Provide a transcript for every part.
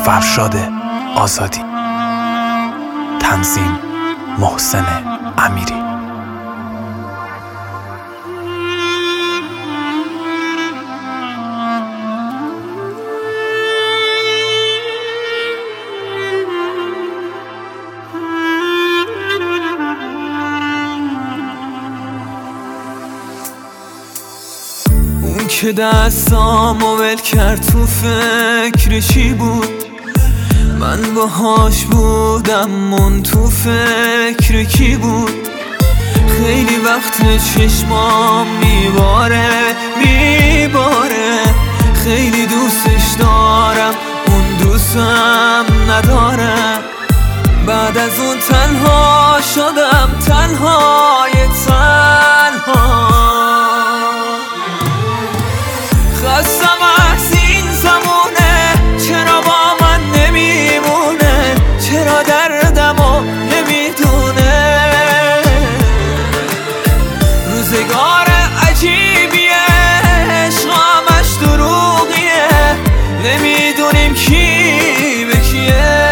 فرشاد آزادی. تنظیم محسن امیری. اون که دستامو ول کرد تو فکر چی بود، من باهاش بودم من تو فکر کی بود. خیلی وقت چشمام میباره خیلی دوستش دارم اون دوستم نداره. بعد از اون تنها شدم تنهای تنها. خستم از این زمونه، چرا با من نمیمونه، چرا دردمو نمیدونه. روزگار عجیبیه، عشقامش دروغیه، نمیدونیم کی به کیه،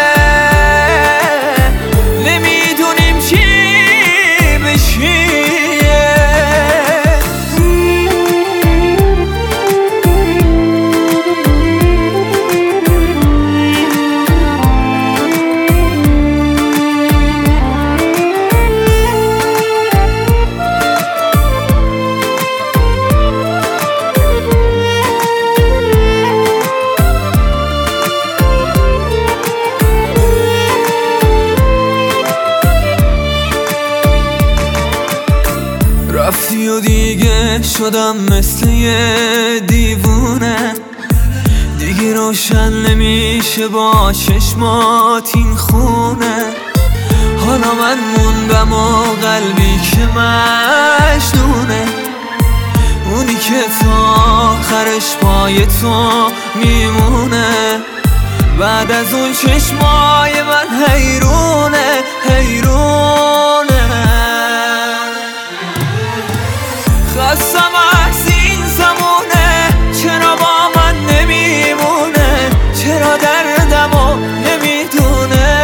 نمیدونیم کی به کیه. رفتی و دیگه شدم مثل یه دیوونه، دیگه روشن نمیشه با چشمات این خونه. حالا من موندم و قلبی که مجنونه، اونی که تا آخرش پای تو میمونه. بعد از اون چشمای من حیرونه خستم از این زمونه، چرا با من نمیمونه، چرا دردمو نمیدونه.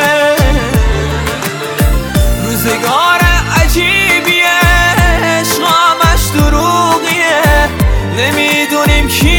روزگار عجیبیه، عشقامش دروغیه، نمیدونیم کی